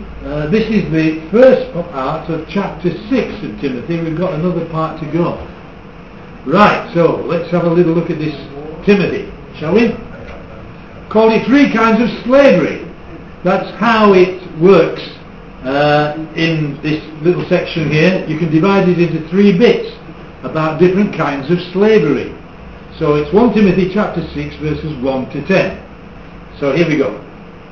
this is the first part of chapter 6 of Timothy. We've got another part to go. Right, so let's have a little look at this Timothy, shall we? Call it 3 kinds of slavery. That's how it works in this little section here. You can divide it into 3 bits about different kinds of slavery. So it's 1 Timothy chapter 6 verses 1 to 10. So here we go.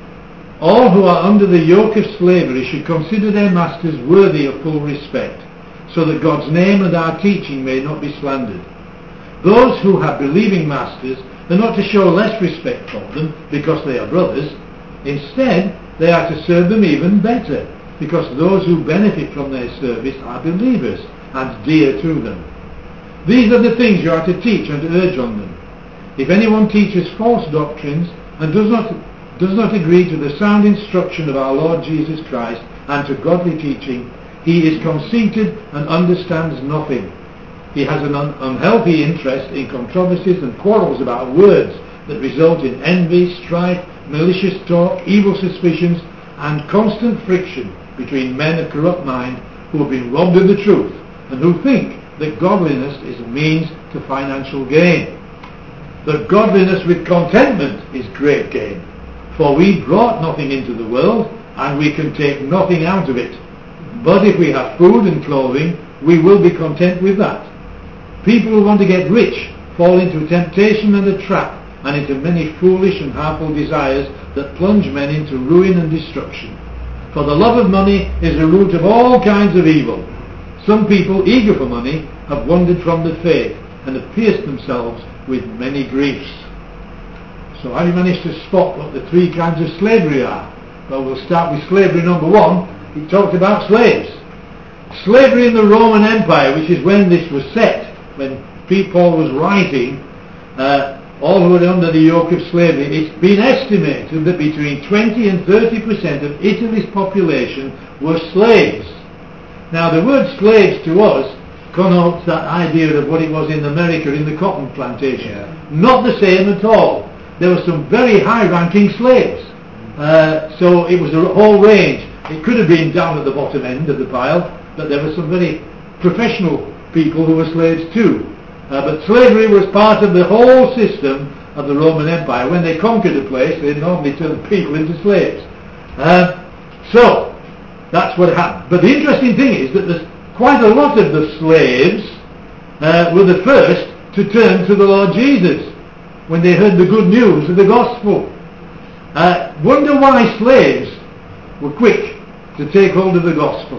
All who are under the yoke of slavery should consider their masters worthy of full respect, so that God's name and our teaching may not be slandered. Those who have believing masters are not to show less respect for them because they are brothers. Instead, they are to serve them even better, because those who benefit from their service are believers and dear to them. These are the things you are to teach and urge on them. If anyone teaches false doctrines and does not agree to the sound instruction of our Lord Jesus Christ and to godly teaching, he is conceited and understands nothing. He has an unhealthy interest in controversies and quarrels about words that result in envy, strife, malicious talk, evil suspicions, and constant friction between men of corrupt mind who have been robbed of the truth and who think that godliness is a means to financial gain. That godliness with contentment is great gain, for we brought nothing into the world, and we can take nothing out of it. But if we have food and clothing, we will be content with that. People who want to get rich fall into a temptation and a trap, and into many foolish and harmful desires that plunge men into ruin and destruction. For the love of money is the root of all kinds of evil. Some people, eager for money, have wandered from the faith and have pierced themselves with many griefs. So how do you manage to spot what the 3 kinds of slavery are? Well, we'll start with slavery number 1. He talked about slaves. Slavery in the Roman Empire, which is when this was set, when Paul was writing, all who were under the yoke of slavery, it's been estimated that between 20 and 30% of Italy's population were slaves. Now the word slaves to us connotes that idea of what it was in America in the cotton plantation. Yeah. Not the same at all. There were some very high-ranking slaves. So it was a whole range. It could have been down at the bottom end of the pile, but there were some very professional people who were slaves too. But slavery was part of the whole system of the Roman Empire. When they conquered a place, they normally turned people into slaves. So that's what happened. But the interesting thing is that there's quite a lot of the slaves were the first to turn to the Lord Jesus when they heard the good news of the gospel. Wonder why slaves were quick to take hold of the gospel.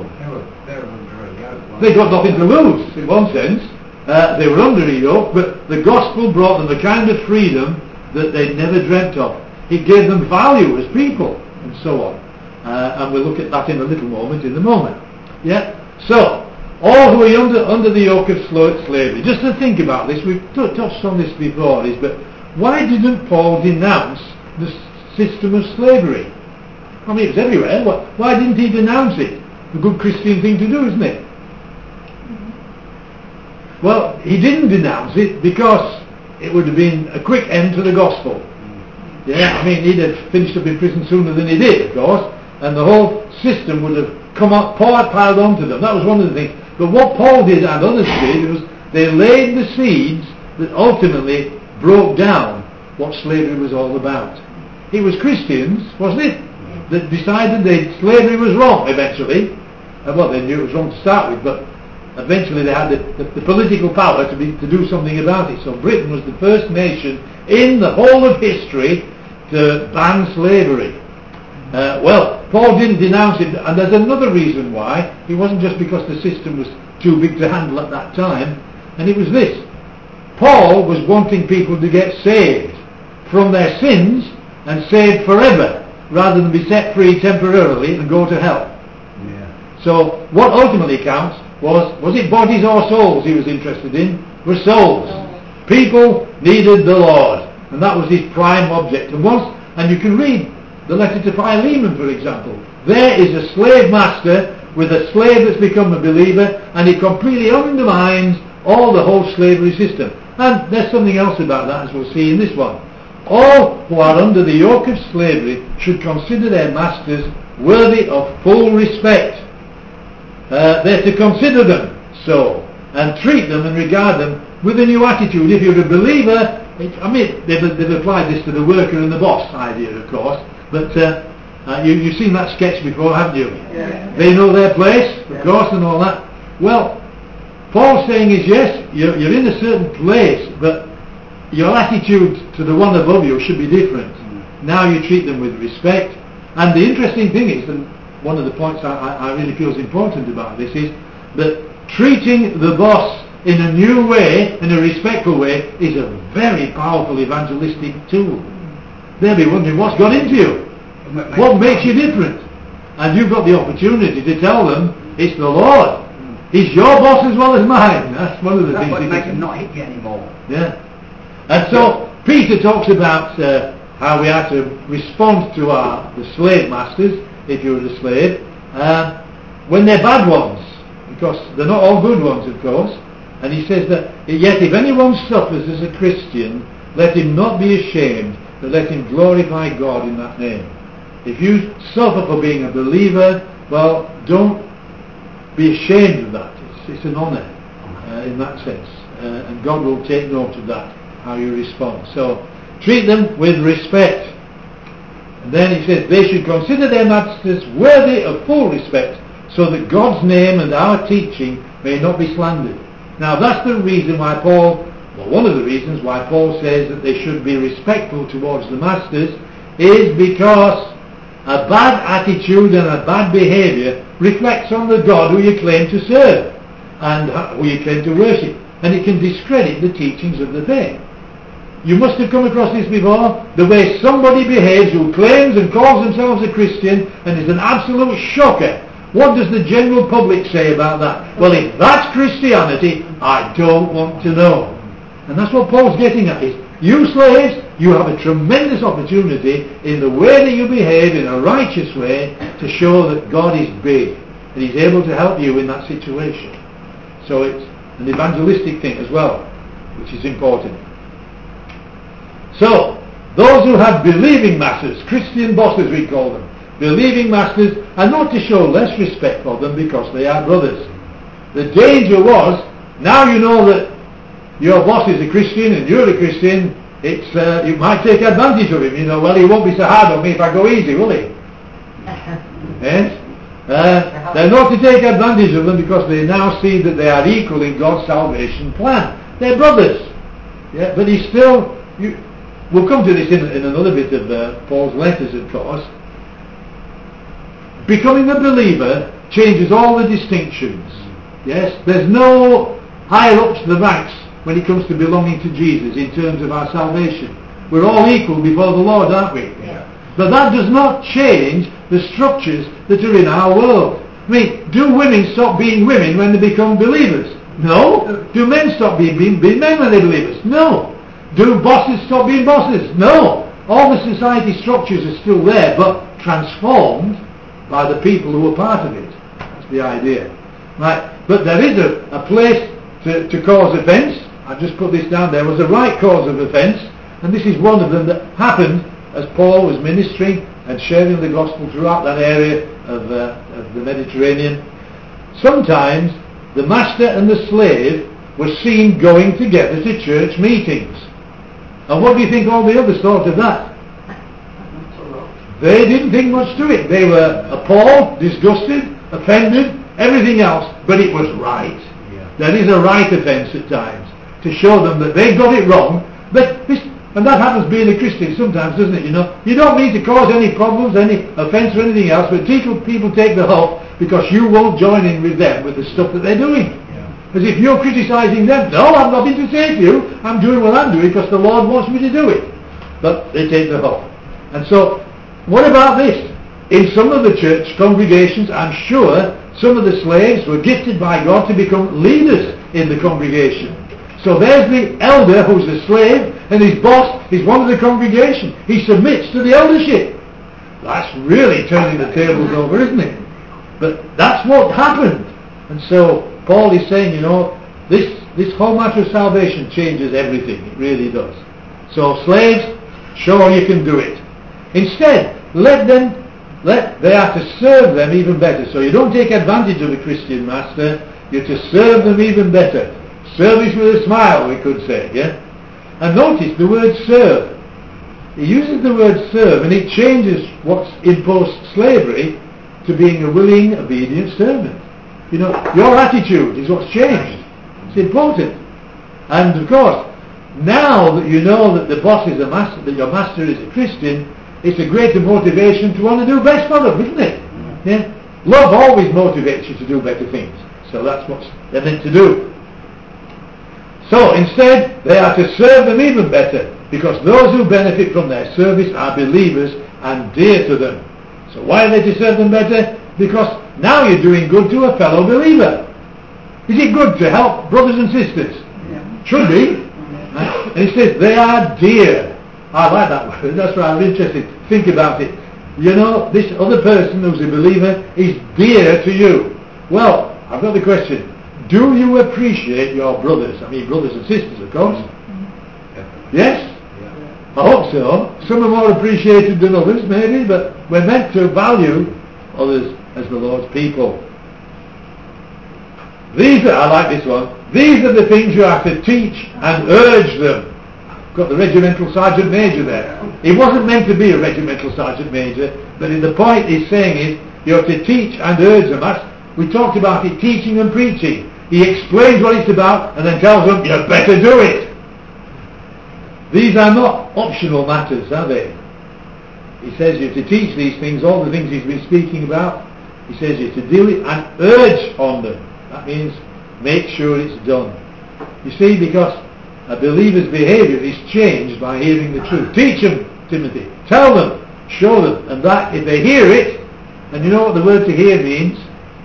They got nothing to lose, in one sense. They were under a yoke, but the gospel brought them a kind of freedom that they'd never dreamt of. It gave them value as people, and so on. And we'll look at that in a little moment, Yeah? So, all who are under the yoke of slavery. Just to think about this, we've touched on this before, but why didn't Paul denounce the system of slavery? I mean, it was everywhere. Why didn't he denounce it? A good Christian thing to do, isn't it? Well, he didn't denounce it because it would have been a quick end to the gospel. Yeah, I mean, he'd have finished up in prison sooner than he did, of course, and the whole system would have come up, piled onto them. That was one of the things. But what Paul did and others did was they laid the seeds that ultimately broke down what slavery was all about. It was Christians, wasn't it, that decided that slavery was wrong eventually. Well, they knew it was wrong to start with, but eventually they had the political power to do something about it. So Britain was the first nation in the whole of history to ban slavery. Well, Paul didn't denounce it, and there's another reason why. It wasn't just because the system was too big to handle at that time, and it was this. Paul was wanting people to get saved from their sins and saved forever, rather than be set free temporarily and go to hell. Yeah. So what ultimately counts was it bodies or souls he was interested in? Were souls. People needed the Lord, and that was his prime object. And you can read the letter to Philemon, for example. There is a slave master with a slave that's become a believer, and he completely undermines all the whole slavery system. And there's something else about that, as we'll see in this one. all who are under the yoke of slavery should consider their masters worthy of full respect. They're to consider them so, and treat them and regard them with a new attitude. If you're a believer, they've applied this to the worker and the boss idea, of course, but you've seen that sketch before, haven't you? Yeah. They know their place, of course, and all that. Well, Paul's saying is, yes, you're in a certain place, but your attitude to the one above you should be different. Now you treat them with respect. And the interesting thing is, and one of the points I really feel is important about this is that treating the boss in a new way, in a respectful way, is a very powerful evangelistic tool. They'll be wondering, what's got into you? What makes you different? And you've got the opportunity to tell them, it's the Lord. He's your boss as well as mine. That's one of the things. That's what makes them not hit you anymore. Yeah. And so Peter talks about how we are to respond to the slave masters, if you're a slave, when they're bad ones, because they're not all good ones, of course. And he says that, yet if anyone suffers as a Christian, let him not be ashamed, but let him glorify God in that name. If you suffer for being a believer, well, don't be ashamed of that. It's an honour in that sense, and God will take note of that, how you respond. So treat them with respect. And then he says they should consider their masters worthy of full respect, so that God's name and our teaching may not be slandered. Now that's the reason why one of the reasons why Paul says that they should be respectful towards the masters, is because a bad attitude and a bad behaviour reflects on the God who you claim to serve and who you claim to worship, and it can discredit the teachings of the faith. You must have come across this before, the way somebody behaves who claims and calls themselves a Christian and is an absolute shocker. What does the general public say about that? Well, if that's Christianity, I don't want to know. And that's what Paul's getting at, is you slaves, you have a tremendous opportunity in the way that you behave in a righteous way to show that God is big and He's able to help you in that situation. So it's an evangelistic thing as well, which is important. So, those who have believing masters, Christian bosses we call them, believing masters, are not to show less respect for them because they are brothers. The danger was, now you know that your boss is a Christian and you're a Christian, you might take advantage of him. Well, he won't be so hard on me if I go easy, will he? Yes? They're not to take advantage of them because they now see that they are equal in God's salvation plan. They're brothers. Yeah, but he's still... We'll come to this in another bit of Paul's letters, of course. Becoming a believer changes all the distinctions. Yes, there's no higher ups the ranks when it comes to belonging to Jesus in terms of our salvation. We're all equal before the Lord, aren't we? Yeah. But that does not change the structures that are in our world. I mean, do women stop being women when they become believers? No. Do men stop being men when they're believers? No. Do bosses stop being bosses? No. All the society structures are still there, but transformed by the people who are part of it. That's the idea. Right. But there is a place to cause offence. I've just put this down. There was a right cause of offence, and this is one of them that happened as Paul was ministering and sharing the gospel throughout that area of the Mediterranean. Sometimes the master and the slave were seen going together to church meetings. And what do you think all the others thought of that? They didn't think much to it. They were appalled, disgusted, offended, everything else, but it was right. Yeah. There is a right offence at times to show them that they got it wrong. And that happens being a Christian sometimes, doesn't it? You don't mean to cause any problems, any offence or anything else, but people take the huff because you won't join in with them with the stuff that they're doing. As if you're criticising them. No, I've nothing to say to you. I'm doing what I'm doing because the Lord wants me to do it. But they take the huff. And so, what about this? In some of the church congregations, I'm sure some of the slaves were gifted by God to become leaders in the congregation. So there's the elder who's a slave, and his boss is one of the congregation. He submits to the eldership. That's really turning the tables over, isn't it? But that's what happened. And so Paul is saying, this whole matter of salvation changes everything. It really does. So slaves, show you can do it. Instead, they are to serve them even better. So you don't take advantage of a Christian master, you're to serve them even better. Service with a smile, we could say, yeah? And notice the word serve. He uses the word serve, and it changes what's in post-slavery to being a willing, obedient servant. You know, your attitude is what's changed. It's important. And of course, now that you know that the boss is a master, that your master is a Christian, it's a greater motivation to want to do best for them, isn't it? Yeah? Love always motivates you to do better things. So that's what they're meant to do. So instead, they are to serve them even better, because those who benefit from their service are believers and dear to them. So why are they to serve them better? Because now you're doing good to a fellow believer. Is it good to help brothers and sisters? Yeah. Should be. Yeah. And he says they are dear. I like that word. That's why I'm interested. Think about it. You know, this other person who's a believer is dear to you. Well, I've got the question. Do you appreciate your brothers? I mean brothers and sisters, of course. Yes? I hope so. Some are more appreciated than others, maybe, but we're meant to value others as the Lord's people. I like this one. These are the things you have to teach and urge them. Got the regimental sergeant major there. He wasn't meant to be a regimental sergeant major, but the point he's saying is you have to teach and urge them. We talked about it, teaching and preaching. He explains what it's about and then tells them, you better do it. These are not optional matters, are they? He says you have to teach these things, all the things he's been speaking about. He says you have to do it and urge on them. That means make sure it's done. You see, because a believer's behaviour is changed by hearing the truth. Teach them, Timothy. Tell them. Show them. And that, if they hear it, and you know what the word to hear means?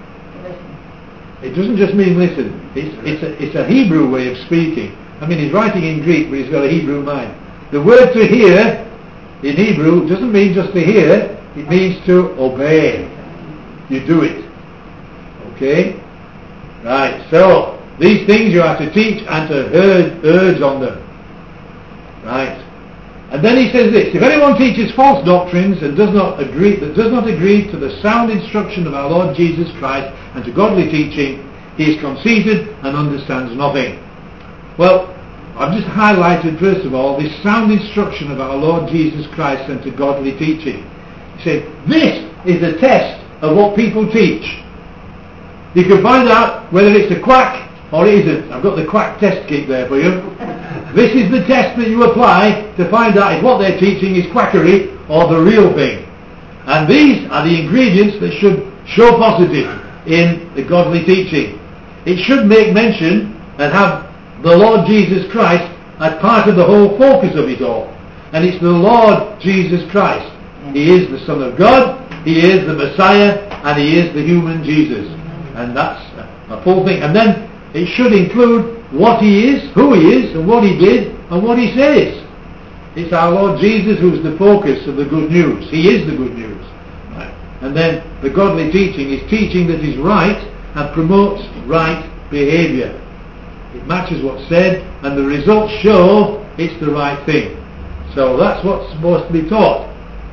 It doesn't just mean listen. It's a Hebrew way of speaking. I mean, he's writing in Greek, but he's got a Hebrew mind. The word to hear in Hebrew doesn't mean just to hear. It means to obey. You do it. Okay? Right. So, these things you have to teach and to urge on them. Right. And then he says this, if anyone teaches false doctrines and does not agree to the sound instruction of our Lord Jesus Christ and to godly teaching, he is conceited and understands nothing. Well, I've just highlighted first of all this sound instruction of our Lord Jesus Christ and to godly teaching. He said, this is the test of what people teach. You can find out whether it's a quack or it isn't. I've got the quack test kit there for you. This is the test that you apply to find out if what they're teaching is quackery or the real thing. And these are the ingredients that should show positive in the godly teaching. It should make mention and have the Lord Jesus Christ as part of the whole focus of it all. And it's the Lord Jesus Christ. He is the Son of God, He is the Messiah, and He is the human Jesus. And that's a full thing. And then it should include what He is, who He is, and what He did, and what He says. It's our Lord Jesus who's the focus of the good news. He is the good news. Right. And then the godly teaching is teaching that is right and promotes right behaviour. It matches what's said, and the results show it's the right thing. So that's what's supposed to be taught.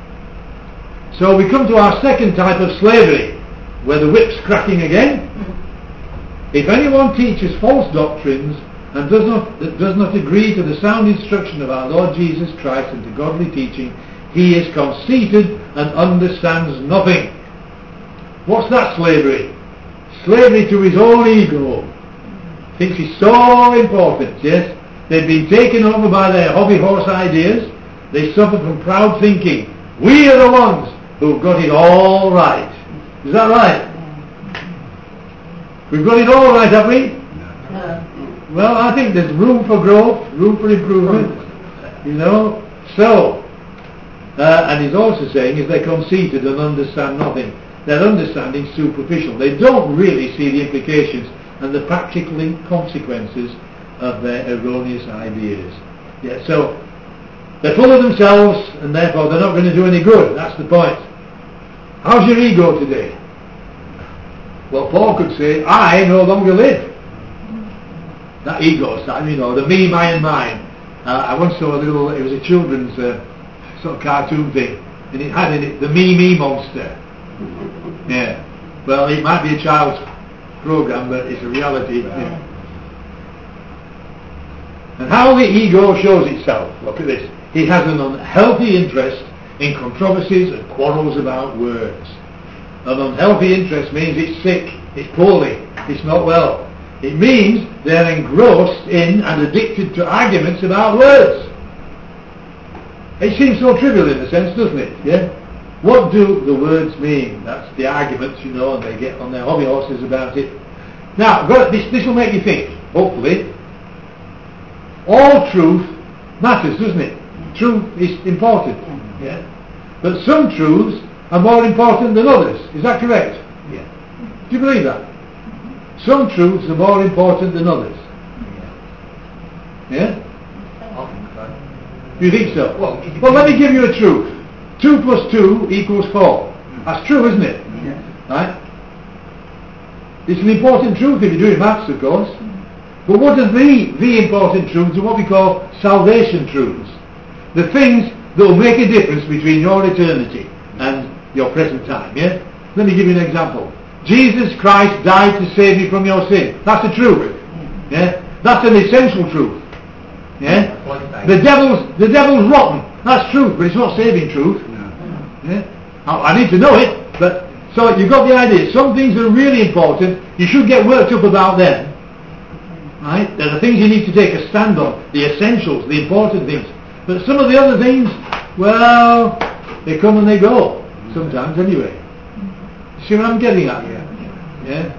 So we come to our second type of slavery, where the whip's cracking again. If anyone teaches false doctrines and does not agree to the sound instruction of our Lord Jesus Christ and to godly teaching, he is conceited and understands nothing. What's that slavery? Slavery to his own ego. Thinks he's so important, yes? They've been taken over by their hobby horse ideas. They suffer from proud thinking. We are the ones who've got it all right. Is that right? We've got it all right, have we? No. Well, I think there's room for growth, room for improvement, you know. So, and he's also saying is they're conceited and understand nothing. Their understanding's superficial. They don't really see the implications and the practical consequences of their erroneous ideas. Yeah, so they're full of themselves and therefore they're not going to do any good. That's the point. How's your ego today? Well, Paul could say, I no longer live. That ego side, you know, the me, my and mine. I once saw it was a children's sort of cartoon thing, and it had in it the Me monster. Yeah. Well, it might be a child's program, but it's a reality. Yeah. And how the ego shows itself. Look at this. It has an unhealthy interest in controversies and quarrels about words. An unhealthy interest means it's sick, it's poorly, it's not well. It means they're engrossed in and addicted to arguments about words. It seems so trivial in a sense, doesn't it? Yeah? What do the words mean? That's the arguments, you know, and they get on their hobby horses about it. Now, this will make you think, hopefully. All truth matters, doesn't it? Truth is important. Yeah? But some truths are more important than others. Is that correct? Yeah. Do you believe that? Some truths are more important than others. Yeah? You think so? Well, let me give you a truth. 2 plus 2 equals 4. That's true, isn't it? Yeah. Right? It's an important truth if you're doing maths, of course. But what are the important truths are what we call salvation truths. The things that will make a difference between your eternity and your present time. Yeah? Let me give you an example. Jesus Christ died to save you from your sin. That's the truth. Yeah? That's an essential truth. Yeah? The devil's rotten. That's truth, but it's not saving truth. Yeah? I need to know it, but so you've got the idea. Some things are really important. You should get worked up about them. Right? There are things you need to take a stand on, the essentials, the important things. But some of the other things, well, they come and they go. Sometimes, anyway. See what I'm getting at? Yeah?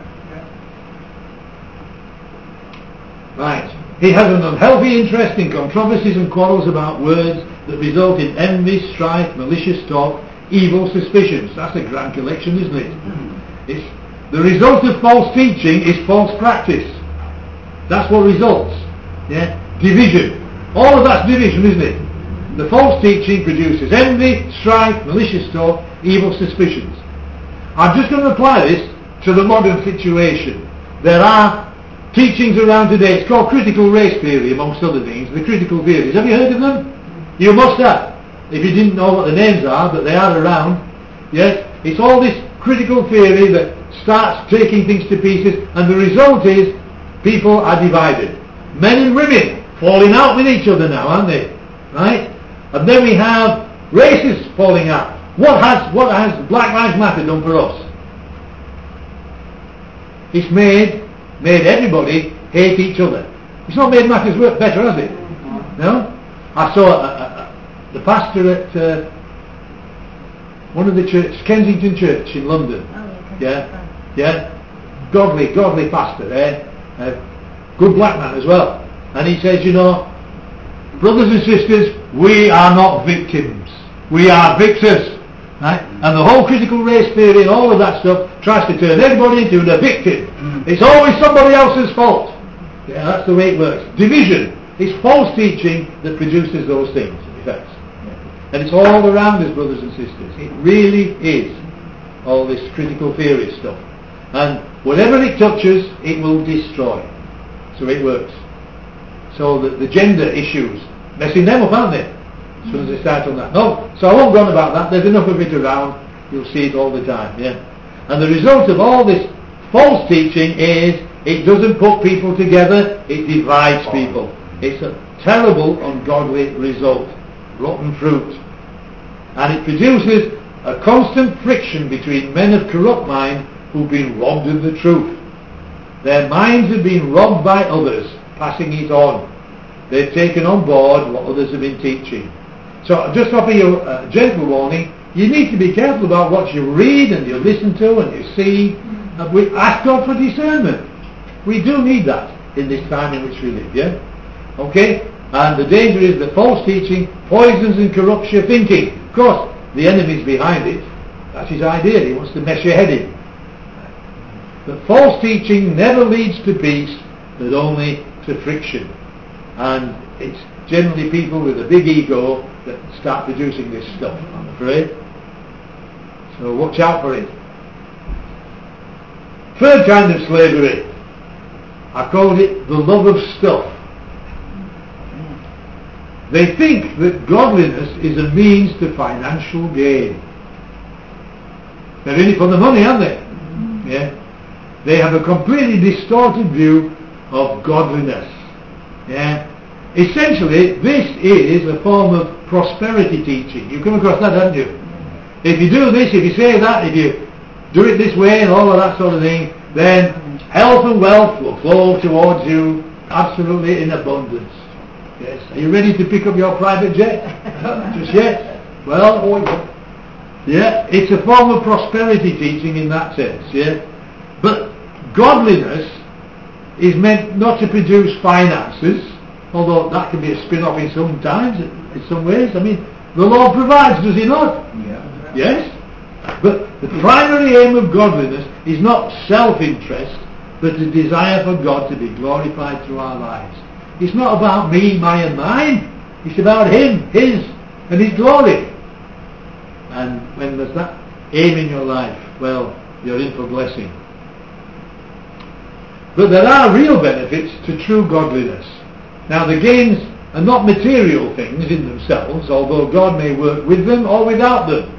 Right. He has an unhealthy interest in controversies and quarrels about words that result in envy, strife, malicious talk, evil suspicions. That's a grand collection, isn't it? The result of false teaching is false practice. That's what results. Yeah? Division. All of that's division, isn't it? The false teaching produces envy, strife, malicious talk, evil suspicions. I'm just going to apply this to the modern situation. There are teachings around today. It's called critical race theory, amongst other things. The critical theories. Have you heard of them? You must have. If you didn't know what the names are, but they are around. Yes? It's all this critical theory that starts taking things to pieces, and the result is people are divided. Men and women falling out with each other now, aren't they? Right? And then we have races falling out. What has Black Lives Matter done for us? It's made everybody hate each other. It's not made matters better, has it? No? I saw the pastor at one of the churches, Kensington Church in London. Yeah? Godly pastor there. Good black man as well. And he says, you know, brothers and sisters, we are not victims. We are victors. Right? And the whole critical race theory and all of that stuff tries to turn everybody into a victim. It's always somebody else's fault. Yeah, that's the way it works. Division is false teaching that produces those things, in effect. And it's all around us, brothers and sisters. It really is. All this critical theory stuff. And whatever it touches, it will destroy. So it works. So the gender issues, messing them up, aren't they? As soon as they start on that. No, so I won't go on about that. There's enough of it around. You'll see it all the time. Yeah. And the result of all this false teaching is it doesn't put people together. It divides people. It's a terrible, ungodly result. Rotten fruit. And it produces a constant friction between men of corrupt mind who've been robbed of the truth. Their minds have been robbed by others, passing it on. They've taken on board what others have been teaching. So just offer you a gentle warning. You need to be careful about what you read and you listen to and you see. We ask God for discernment. We do need that in this time in which we live, yeah? Okay? And the danger is that false teaching poisons and corrupts your thinking. Of course, the enemy's behind it. That's his idea. He wants to mess your head in. But false teaching never leads to peace, but only to friction. And it's generally people with a big ego that start producing this stuff, I'm afraid. So watch out for it. Third kind of slavery. I called it the love of stuff. They think that godliness is a means to financial gain. They're in it for the money, aren't they? Yeah. They have a completely distorted view of godliness. Yeah. Essentially, this is a form of prosperity teaching. You've come across that, haven't you? If you do this, if you say that, if you do it this way and all of that sort of thing, then health and wealth will flow towards you absolutely in abundance. Yes. Are you ready to pick up your private jet? Just yet? Well, yeah, it's a form of prosperity teaching in that sense, yeah. But godliness is meant not to produce finances, although that can be a spin-off in some times, in some ways. I mean, the Lord provides, does He not? Yeah. Yes. But the primary aim of godliness is not self-interest, but the desire for God to be glorified through our lives. It's not about me, my and mine. It's about Him, His, and His glory. And when there's that aim in your life, well, you're in for blessing. But there are real benefits to true godliness. Now the gains are not material things in themselves, although God may work with them or without them.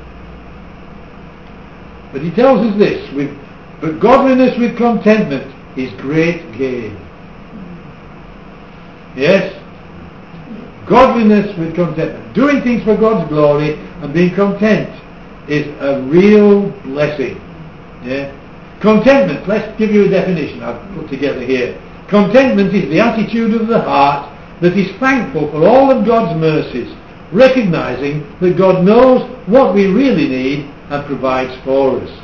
But He tells us this, but godliness with contentment is great gain. Yes? Godliness with contentment. Doing things for God's glory and being content is a real blessing. Yeah? Contentment, let's give you a definition I've put together here. Contentment is the attitude of the heart that is thankful for all of God's mercies, recognizing that God knows what we really need and provides for us.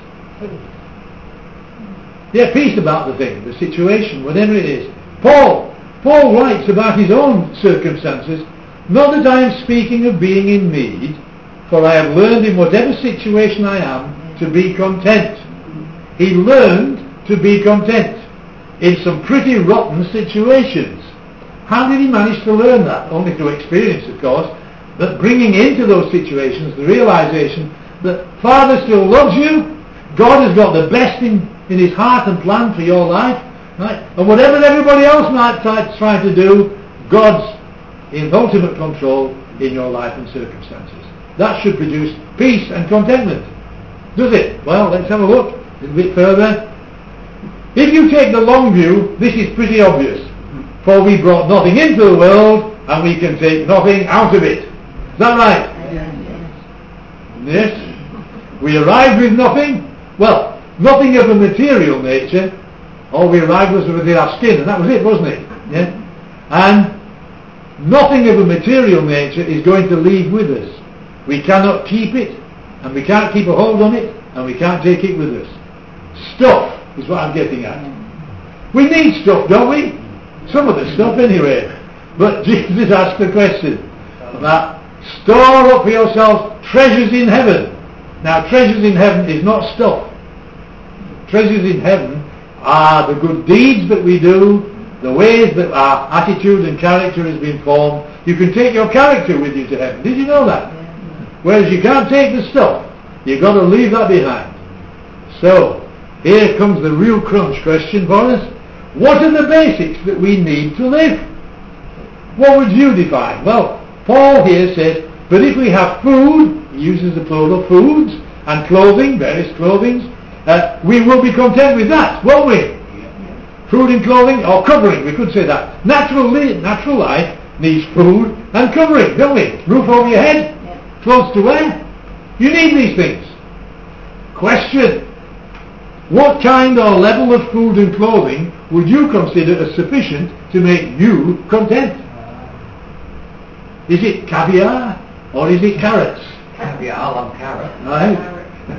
Yeah, peace about the thing, the situation, whatever it is. Paul writes about his own circumstances, not that I am speaking of being in need, for I have learned in whatever situation I am to be content. He learned to be content in some pretty rotten situations. How did he manage to learn that? Only through experience, of course, but bringing into those situations the realization that Father still loves you, God has got the best in His heart and plan for your life, right? And whatever everybody else might try to do, God's in ultimate control in your life and circumstances. That should produce peace and contentment. Does it? Well, let's have a look a little bit further. If you take the long view, this is pretty obvious. For we brought nothing into the world, and we can take nothing out of it. Is that right? Yes. We arrived with nothing. Well, nothing of a material nature. All we arrived was within our skin, and that was it, wasn't it? Yeah. And nothing of a material nature is going to leave with us. We cannot keep it, and we can't keep a hold on it, and we can't take it with us. Stuff is what I'm getting at. We need stuff, don't we? Some of the stuff anyway. But Jesus asked the question about store up for yourselves treasures in heaven. Now treasures in heaven is not stuff. Treasures in heaven are the good deeds that we do, the ways that our attitude and character has been formed. You can take your character with you to heaven. Did you know that? Whereas you can't take the stuff. You've got to leave that behind. So, here comes the real crunch question for us. What are the basics that we need to live? What would you define? Well, Paul here says, but if we have food, he uses the plural foods, and clothing, various clothings, we will be content with that, won't we? Food and clothing, or covering, we could say that. Natural life needs food and covering, don't we? Roof over your head, clothes to wear. You need these things. Question. What kind or level of food and clothing would you consider as sufficient to make you content? Is it caviar or is it carrots? Caviar, I love carrot. Right?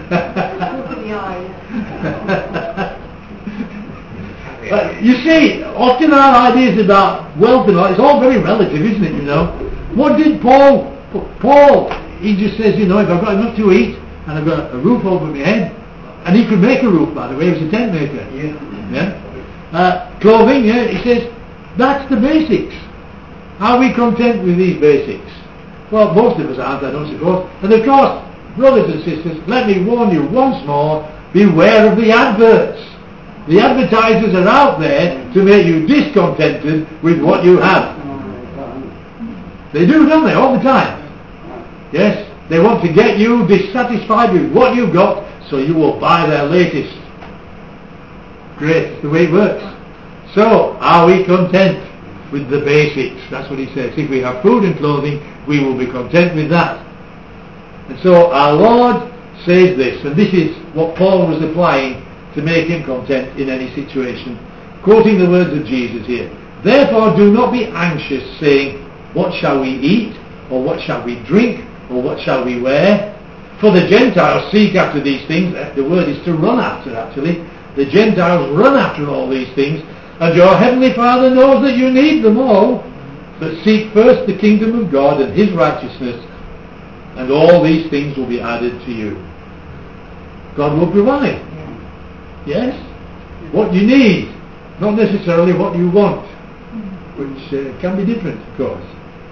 You see, often our ideas about wealth and all, it's all very relative, isn't it, you know? What did Paul, he just says, you know, if I've got enough to eat and I've got a roof over my head, and he could make a roof, by the way, he was a tent maker. Clothing, he says, that's the basics. Are we content with these basics? Well, most of us aren't, I don't suppose. And of course, brothers and sisters, let me warn you once more, beware of the adverts. The advertisers are out there to make you discontented with what you have. They do, don't they, all the time? Yes, they want to get you dissatisfied with what you've got, so you will buy their latest. Great, it's the way it works. So, are we content with the basics? That's what he says. If we have food and clothing, we will be content with that. And so our Lord says this, and this is what Paul was applying to make him content in any situation, quoting the words of Jesus here. Therefore do not be anxious, saying, what shall we eat, or what shall we drink, or what shall we wear? For the Gentiles seek after these things. The word is to run after, actually. The Gentiles run after all these things, and your heavenly Father knows that you need them all. But seek first the kingdom of God and his righteousness, and all these things will be added to you. God will provide. Yes? What you need, not necessarily what you want, which can be different, of course.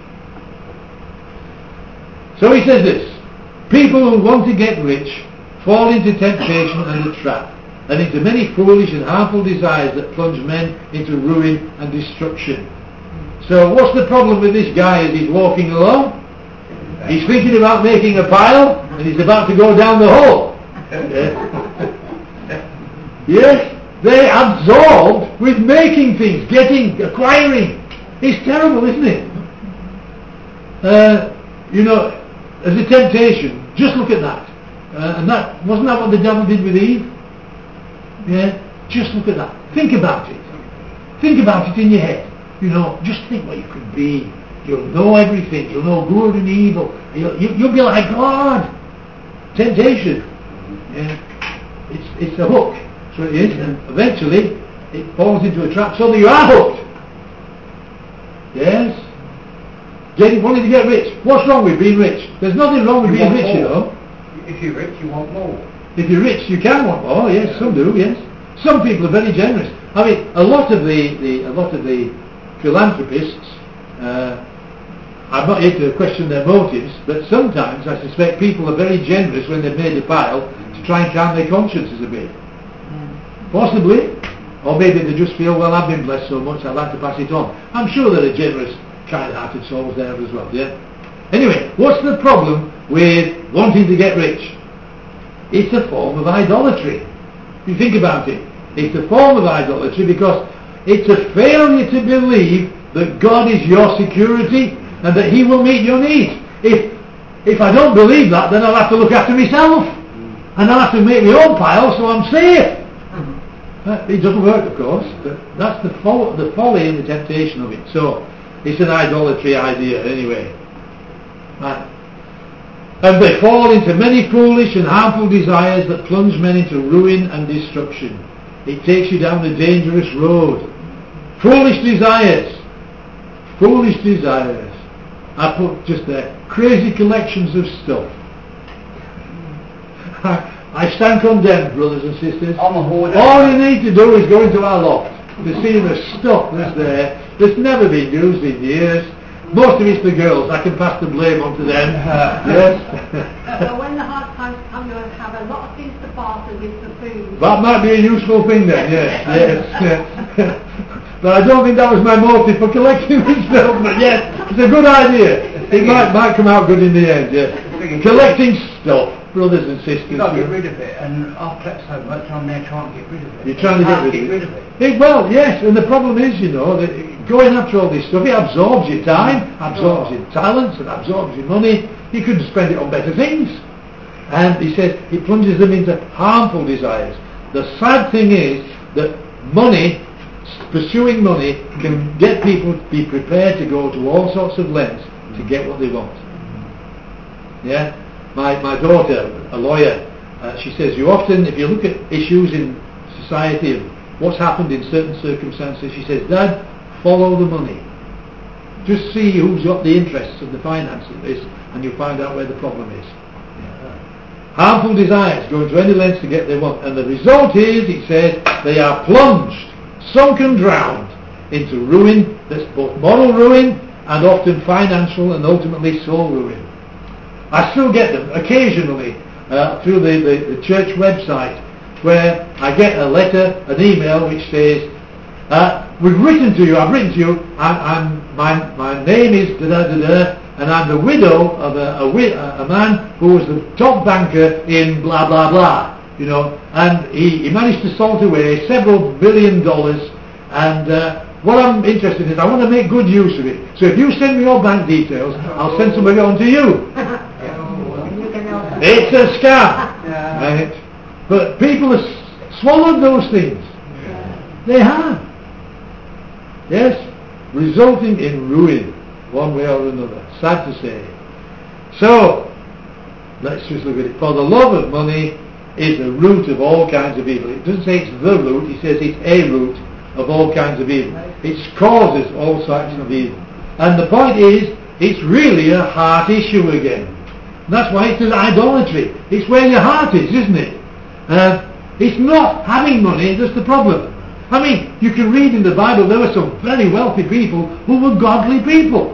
So he says this, people who want to get rich fall into temptation and a trap, and into many foolish and harmful desires that plunge men into ruin and destruction. So what's the problem with this guy as he's walking along? He's thinking about making a pile, and he's about to go down the hole. Yes, they're absorbed with making things, acquiring. It's terrible, isn't it? As a temptation, just look at that. And that wasn't that what the devil did with Eve? Yeah, just look at that. Think about it. Think about it in your head. Just think what you could be. You'll know everything. You'll know good and evil. You'll be like God. Temptation. Yeah. It's a hook. So it is. And eventually it falls into a trap so that you are hooked. Yes. Wanting to get rich. What's wrong with being rich? There's nothing wrong with being rich, If you're rich, you want more. If you're rich, you can want more. Yes, some do. Yes. Some people are very generous. I mean, a lot of the philanthropists. I'm not here to question their motives, but sometimes I suspect people are very generous when they've made a pile to try and calm their consciences a bit. Possibly. Or maybe they just feel, well, I've been blessed so much, I'd like to pass it on. I'm sure there are generous, kind-hearted souls there as well, yeah? Anyway, what's the problem with wanting to get rich? It's a form of idolatry. If you think about it, it's a form of idolatry because it's a failure to believe that God is your security and that he will meet your needs. If I don't believe that, then I'll have to look after myself and I'll have to make my own pile so I'm safe. It doesn't work, of course, but that's the folly and the temptation of it. So it's an idolatry idea anyway. Right. And they fall into many foolish and harmful desires that plunge men into ruin and destruction. It takes you down a dangerous road. Foolish desires. Foolish desires. I put just there, crazy collections of stuff. I stand condemned, brothers and sisters. All you need to do is go into our loft to see the stuff that's never been used in years. Most of it's the girls. I can pass the blame on to them. Yes. Well, when the hard times come, you'll have a lot of things to barter with the food. That might be a useful thing then, yes. But I don't think that was my motive for collecting this stuff, but yes, it's a good idea. It might come out good in the end, yes. Collecting stuff, brothers and sisters. You've got to get rid of it, and I've kept so much, I'm there trying to get rid of it. You're trying to get rid of it? Well, yes, and the problem is, that going after all this stuff, it absorbs your time, absorbs your talents, and absorbs your money. You could spend it on better things. And he says it plunges them into harmful desires. The sad thing is that pursuing money can get people to be prepared to go to all sorts of lengths to get what they want. Yeah? My daughter, a lawyer, she says, if you look at issues in society of what's happened in certain circumstances, she says, Dad, follow the money. Just see who's got the interests and the finance of this, and you'll find out where the problem is. Harmful desires go into any lengths to get what they want, and the result is, it says, they are plunged, sunk and drowned into ruin that's both moral ruin and often financial and ultimately soul ruin. I still get them occasionally through the church website, where I get a letter, an email which says, we've written to you, I've written to you, my name is da-da-da-da, and I'm the widow of a man who was the top banker in blah blah blah, and he managed to salt away several $1 billion, and what I'm interested in is I want to make good use of it. So if you send me your bank details, I'll send somebody on to you. It's a scam, right? But people have swallowed those things. They have. Yes, resulting in ruin, one way or another. Sad to say. So, let's just look at it. For the love of money is the root of all kinds of evil. It doesn't say it's the root, it says it's a root of all kinds of evil. It causes all sorts of evil. And the point is, it's really a heart issue again. That's why it's an idolatry. It's where your heart is, isn't it? It's not having money that's the problem. I mean, you can read in the Bible there were some very wealthy people who were godly people.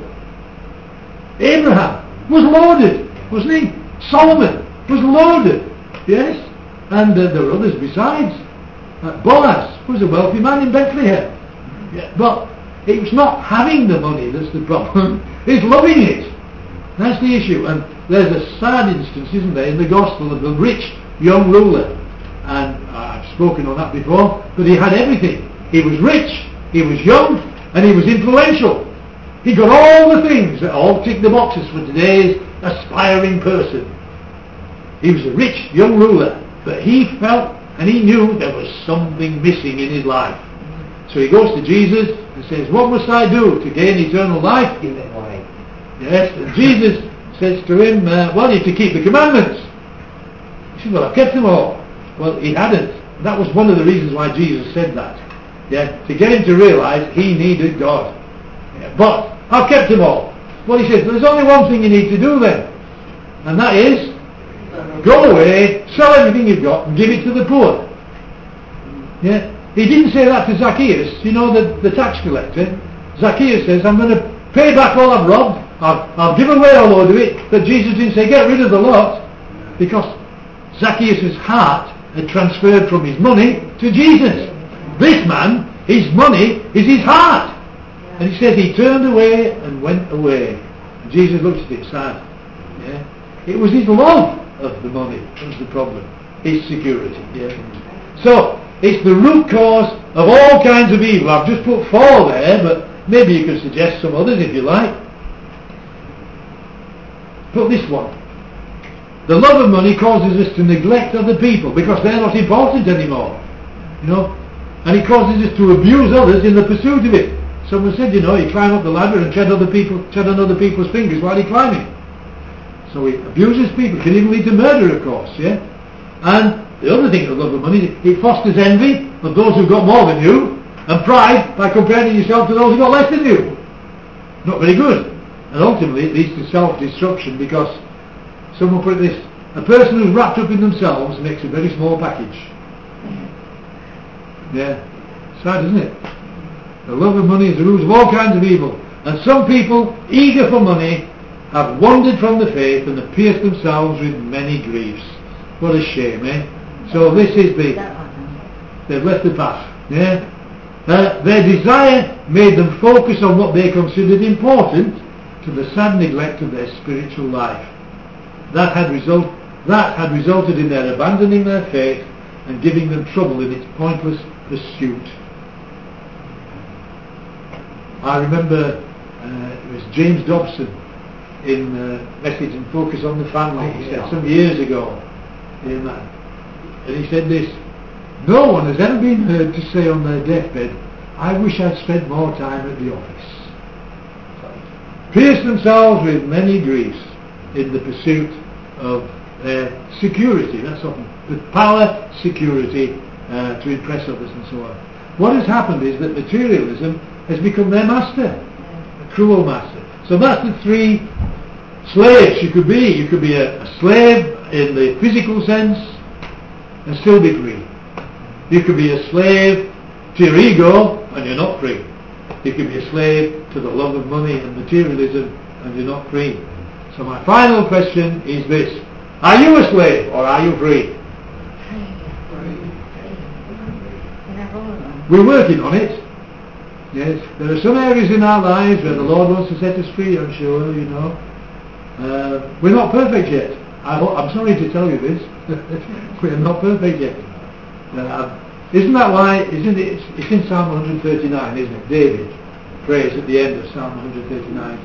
Abraham was loaded, wasn't he? Solomon was loaded, yes? And there were others besides. Boaz was a wealthy man in Bethlehem. Yeah, but it's not having the money that's the problem. It's loving it. That's the issue. And there's a sad instance, isn't there, in the Gospel of the rich young ruler. And I've spoken on that before, but he had everything. He was rich, he was young, and he was influential. He got all the things that all tick the boxes for today's aspiring person. He was a rich young ruler, but he felt and he knew there was something missing in his life. So he goes to Jesus and says, what must I do to gain eternal life? Give it away. Yes, and Jesus says to him, well, you have to keep the commandments. He says, well, I've kept them all. Well, he hadn't. That was one of the reasons why Jesus said that. Yeah, to get him to realise he needed God. Yeah, but I've kept them all. Well, he says, there's only one thing you need to do then, and that is go away, sell everything you've got, and give it to the poor. Yeah, he didn't say that to Zacchaeus, the tax collector. Zacchaeus says, I'm going to pay back all I've robbed. I'll give away a load of it. But Jesus didn't say, get rid of the lot, because Zacchaeus' heart had transferred from his money to Jesus. This man, his money is his heart. And he says he turned away and went away. And Jesus looked at it sad. Yeah? It was his love of the money that was the problem. His security. Yeah? So, it's the root cause of all kinds of evil. I've just put 4 there, but maybe you could suggest some others if you like. Put this one. The love of money causes us to neglect other people because they're not important anymore. And it causes us to abuse others in the pursuit of it. Someone said, you climb up the ladder and tread on other people's fingers while you're climbing. So it abuses people. It can even lead to murder, of course, yeah? And the other thing of love of money, it fosters envy of those who've got more than you, and pride by comparing yourself to those who've got less than you. Not very good. And ultimately it leads to self-destruction because, someone put this, a person who's wrapped up in themselves makes a very small package. Yeah. Sad, isn't it? The love of money is the root of all kinds of evil. And some people, eager for money, have wandered from the faith and have pierced themselves with many griefs. What a shame, eh? So this is they've left the path. Yeah? Their desire made them focus on what they considered important to the sad neglect of their spiritual life. That had resulted in their abandoning their faith and giving them trouble in its pointless pursuit. I remember it was James Dobson in Message and Focus on the Family. He said some years ago, and he said this: no one has ever been heard to say on their deathbed, I wish I'd spent more time at the office. Pierce themselves with many griefs in the pursuit of their security. That's something. The power, security, to impress others and so on. What has happened is that materialism has become their master, a cruel master. So that's the 3 slaves you could be. You could be a slave in the physical sense and still be free. You could be a slave to your ego and you're not free. You could be a slave to the love of money and materialism and you're not free. So my final question is this: are you a slave or are you free? We're working on it. Yes, there are some areas in our lives where the Lord wants to set us free, I'm sure, you know. We're not perfect yet. I'm sorry to tell you this. We're not perfect yet. Isn't that why, it's in Psalm 139, isn't it? David prays at the end of Psalm 139.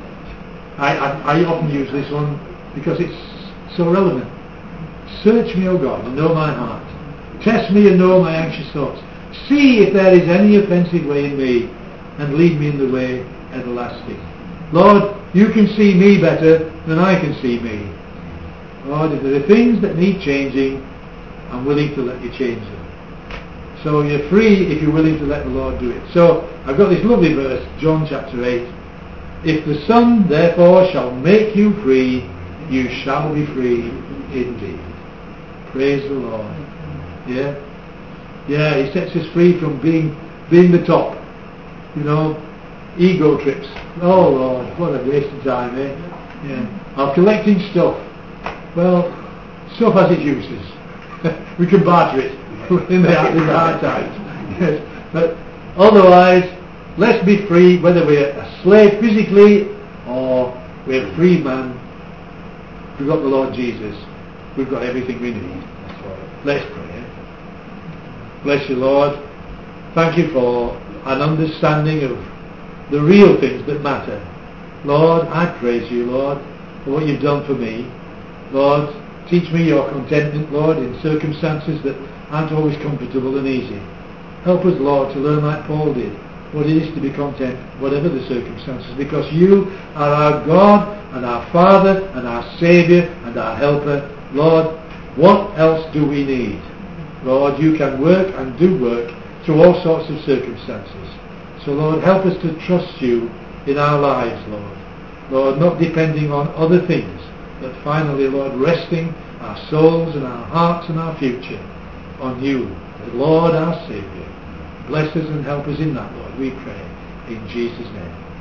I often use this one because it's so relevant. Search me, O God, and know my heart. Test me and know my anxious thoughts. See if there is any offensive way in me, and lead me in the way everlasting. Lord, you can see me better than I can see me. Lord, if there are things that need changing, I'm willing to let you change them. So you're free if you're willing to let the Lord do it. So I've got this lovely verse, John chapter 8. If the Son therefore shall make you free, you shall be free indeed. Praise the Lord. Yeah? Yeah, he sets us free from being the top. You know, ego trips. Oh Lord, what a waste of time, eh? Yeah. Of collecting stuff. Well, stuff has its uses. We can barter it in the hard times. Yes. But otherwise, let's be free, whether we're a slave physically or we're a free man. We've got the Lord Jesus. We've got everything we need. Let's pray. Bless you, Lord. Thank you for an understanding of the real things that matter. Lord, I praise you, Lord, for what you've done for me. Lord, teach me your contentment, Lord, in circumstances that aren't always comfortable and easy. Help us, Lord, to learn like Paul did, what it is to be content, whatever the circumstances, because you are our God and our Father and our Saviour and our Helper. Lord, what else do we need? Lord, you can work and do work through all sorts of circumstances. So, Lord, help us to trust you in our lives, Lord. Lord, not depending on other things, but finally, Lord, resting our souls and our hearts and our future on you, the Lord our Saviour. Bless us and help us in that, Lord, we pray, in Jesus' name.